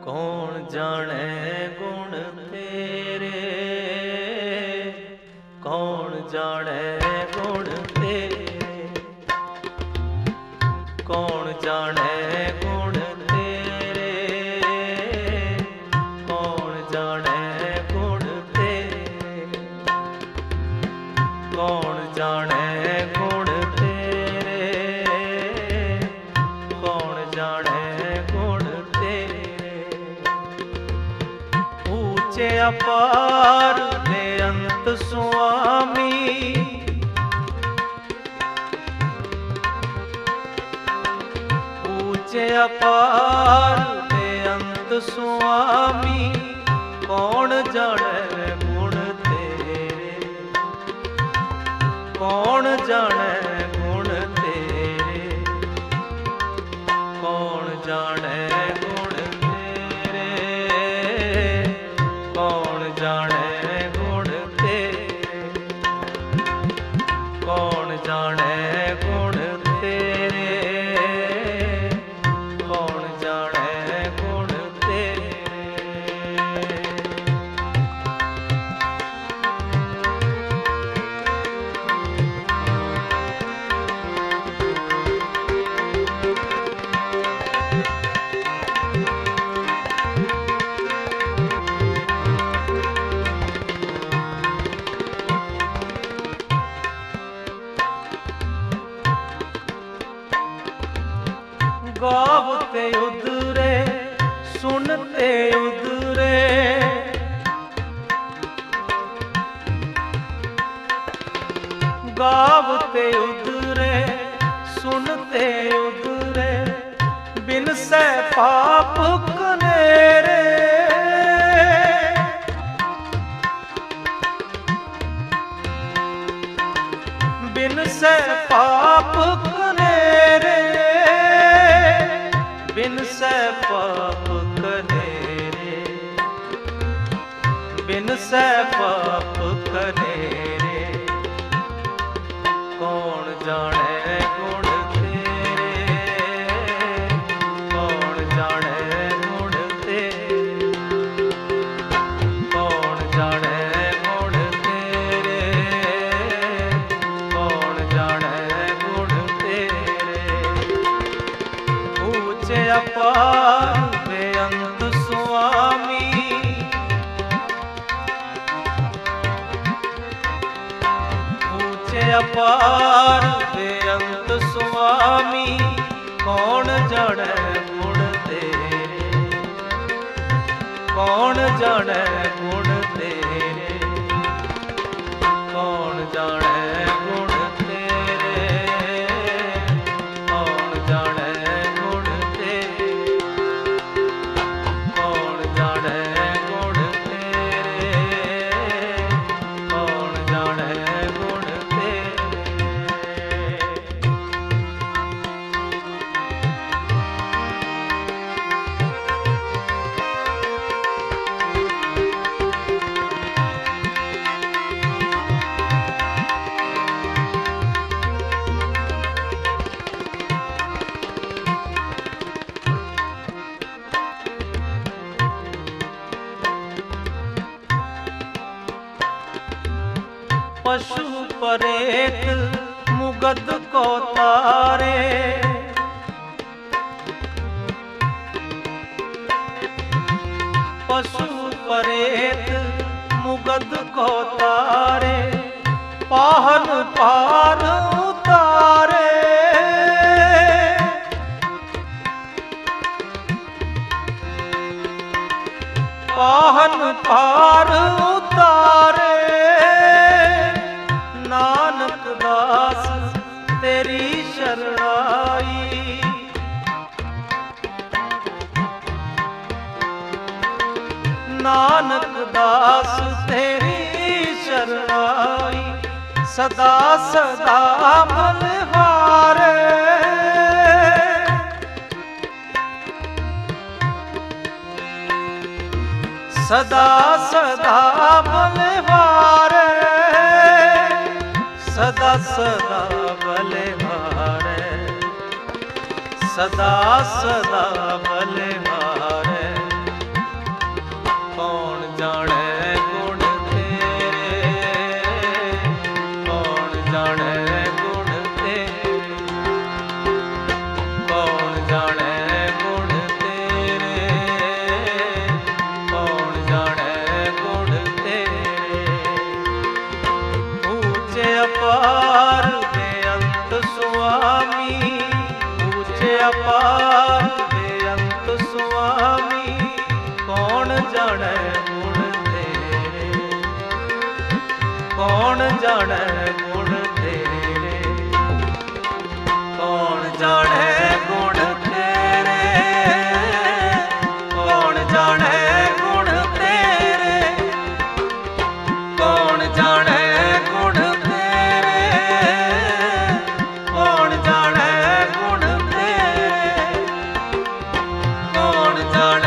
ਕੌਣ ਜਾਣੈ ਗੁਣ ਤੇਰੇ, ਕੌਣ ਜਾਣੈ ਗੁਣ ਤੇਰੇ, ਕੌਣ ਜਾਣੈ ਗੁਣ ਤੇਰੇ, ਕੌਣ ਜਾਣੈ ਗੁਣ ਤੇਰੇ, ਕੌਣ ਜਾਣੈ ਗੁਣ ਤੇਰੇ, ਕੌਣ ਜਾਣੈ ਗੁਣ ਤੇਰੇ। ਊਚੇ ਅਪਾਰ ਬੇਅੰਤ ਸੁਆਮੀ, ਊਚੇ ਅਪਾਰ ਬੇਅੰਤ ਸੁਆਮੀ, ਕੌਣ ਜਾਣੈ ਗੁਣ ਤੇਰੇ, ਕੌਣ ਜਾਣੈ ਗੁਣ ਤੇਰੇ, ਕੌਣ ਜਾਣੈ ਗੁਣ ਤੇਰੇ, ਕੌਣ ਜਾਣੈ ਗੁਣ ਤੇਰੇ, ਕੌਣ ਜਾਣੈ ਗੁਣ ਤੇਰੇ, ਕੌਣ ਜਾਣੈ ਗੁਣ ਤੇਰੇ। ਗਾਵਤੇ ਉਦਰੇ ਸੁਣਤੇ ਉਦਰੇ, ਗਾਵਤੇ ਉਦਰੇ ਸੁਣਤੇ ਉਦਰੇ, ਬਿਨ ਸੈ ਪਾਪ ਕਨੇਰੇ, ਬਿਨ ਸੈ ਪਾਪ ਕਨੇਰੇ, ਬਿਨ ਸੈ ਪਾਪ ਕਨੇਰੇ, ਬਿਨ ਸੈ ਪਾਪ ਕਨੇਰੇ। ਕੌਣ ਜਾਣੈ ਗੁਣ ਤੇਰੇ, ਕੌਣ ਜਾਣੈ ਗੁਣ ਤੇਰੇ, ਕੌਣ ਜਾਣੈ ਗੁਣ ਤੇਰੇ, ਕੌਣ ਜਾਣੈ ਗੁਣ ਤੇਰੇ। ਊਚੇ ਅਪਾਰ ਬੇਅੰਤ ਸੁਆਮੀ, ਊਚੇ ਅਪਾਰ ਬੇਅੰਤ ਸੁਆਮੀ, ਕੌਣ ਜਾਣੈ ਗੁਣ ਤੇਰੇ, ਕੌਣ ਜਾਣੈ ਗੁਣ ਤੇਰੇ, ਕੌਣ ਜਾਣੈ ਗੁਣ ਤੇਰੇ, ਕੌਣ ਜਾਣੈ ਗੁਣ ਤੇਰੇ, ਕੌਣ ਜਾਣੈ ਗੁਣ ਤੇਰੇ, ਕੌਣ ਜਾਣੈ ਗੁਣ ਤੇਰੇ। ਪਸ਼ੂ ਪਰੇਤ ਮੁਗਧ ਕੋ ਤਾਰੇ, ਪਸ਼ੂ ਪਰੇਤ ਮੁਗਧ ਕੋ ਤਾਰੇ, ਪਾਹਨ ਪਾਰ ਉਤਾਰੇ, ਪਾਹਨ ਪਾਰ ਉਤਾਰੇ। ਨਾਨਕ ਦਾਸ ਤੇਰੀ ਸ਼ਰਣਾਈ, ਨਾਨਕ ਦਾਸ ਤੇਰੀ ਸ਼ਰਣਾਈ, ਸਦਾ ਸਦਾ ਬਲਿਹਾਰੇ, ਸਦਾ ਸਦਾ ਬਲਿਹਾਰੇ, ਸਦਾ ਸਦਾ ਬਲਿਹਾਰੇ, ਸਦਾ ਸਦਾ ਬਲਿਹਾਰੇ। ਜਾਣੈ ਗੁਣ ਤੇਰੇ, ਕੌਣ ਜਾਣੈ ਗੁਣ ਤੇਰੇ, ਕੌਣ ਜਾਣੈ ਗੁਣ ਤੇਰੇ, ਕੌਣ ਜਾਣੈ ਗੁਣ ਤੇਰੇ, ਕੌਣ ਜਾਣੈ ਗੁਣ ਤੇਰੇ, ਕੌਣ ਜਾਣੈ